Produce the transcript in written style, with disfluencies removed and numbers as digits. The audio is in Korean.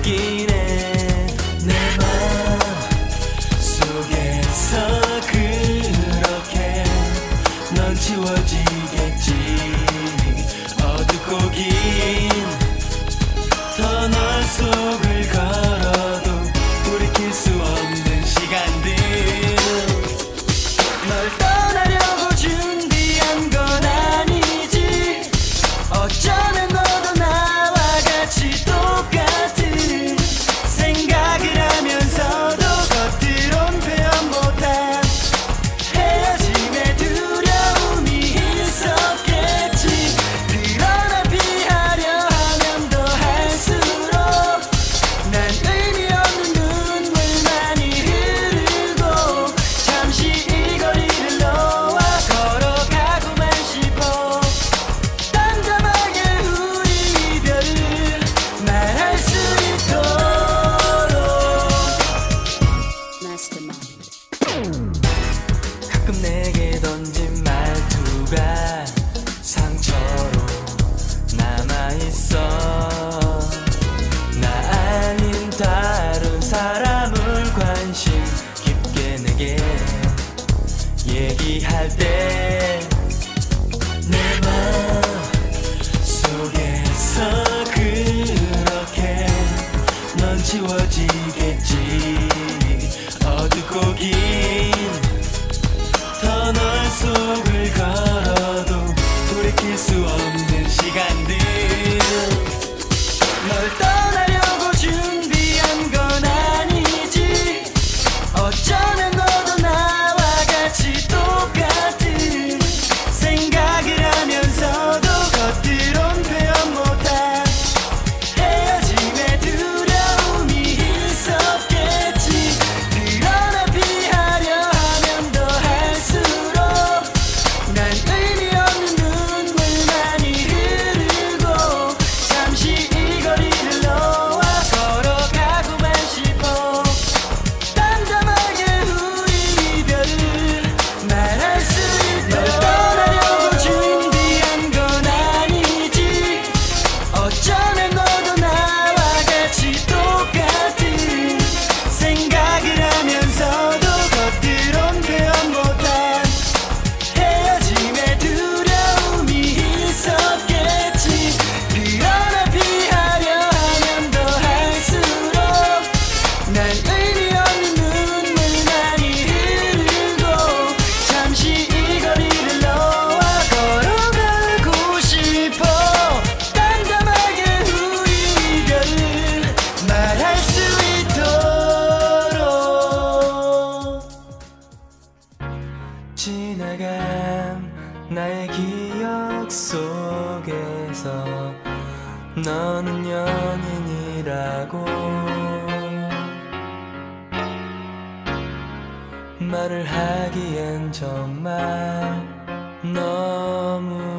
느끼네. 내 맘 속에서 그렇게 넌 지워지겠지. 어둡고 긴 터널 속을 걸어도 돌이킬 수 없는 시간들. 널 떠나려고 준비한 건 아니지. 어쩌면 너도 나와 같이 똑같은 생각을 하면서도 겉으론 표현 못한 헤어짐의 두려움이 있었겠지. 그러나 피하려 하면 더 할수록 난 의미 없는 눈물만이 흐르고 잠시 이 거리를 너와 걸어가고만 싶어. 담담하게 우리 이별을 말할 수 있도록. 가끔 내게 던진 말투가 상처로 남아있어. 나 아닌 다른 사람을 관심 깊게 내게 얘기할 때 내 맘 속에서 그렇게 넌 지워지겠지. 어둡고 긴 터널 속을 걸어도 돌이킬 수 없는 시간들. 널 떠나려고 준비한 건 아니지. 어쩌면 너도 나와 같이 똑같은 생각을 하면서도 겉으론 표현 못한 헤어짐의 두려움이 있었겠지. 그러나 피하려 하면 더 할수록 난 의미 없는 눈물만이 흐르고 잠시 이 거리를 너와 걸어가고만 싶어. 담담하게 우리 이별을 말할 수 있도록. 널 떠나려고 준비한 건 아니지. 어쩌면 너도 나와 같이 똑같은 생각을 하면서도 겉으론 표현 못한 헤어짐의 두려움이 있었겠지. 그러나 피하려 하면 더 할수록 난 의미 없는 눈물만이 흐르고 잠시 이 거리를 너와 걸어가고 싶어. 담담하게 우리 이별을 말할 수 있도록. 지나간 나의 기억 속에서 너는 연인이라고 말을 하기엔 정말 너무